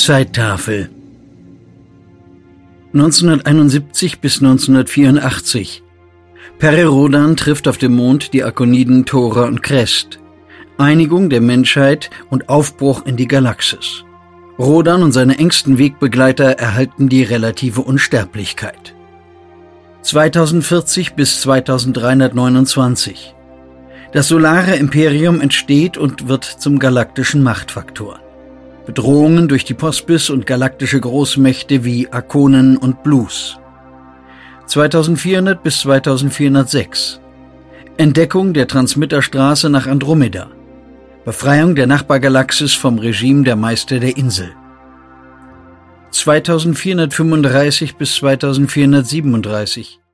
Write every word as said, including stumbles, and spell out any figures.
Zeittafel neunzehnhunderteinundsiebzig bis neunzehnhundertvierundachtzig. Pere Rodan trifft auf dem Mond die Arkoniden Thora und Crest. Einigung der Menschheit und Aufbruch in die Galaxis. Rodan und seine engsten Wegbegleiter erhalten die relative Unsterblichkeit. zweitausendvierzig bis zweitausenddreihundertneunundzwanzig. Das solare Imperium entsteht und wird zum galaktischen Machtfaktor. Bedrohungen durch die Pospis und galaktische Großmächte wie Arkonen und Blues. zweitausendvierhundert bis zweitausendvierhundertsechs. Entdeckung der Transmitterstraße nach Andromeda. Befreiung der Nachbargalaxis vom Regime der Meister der Insel. zweitausendvierhundertfünfunddreißig bis zweitausendvierhundertsiebenunddreißig.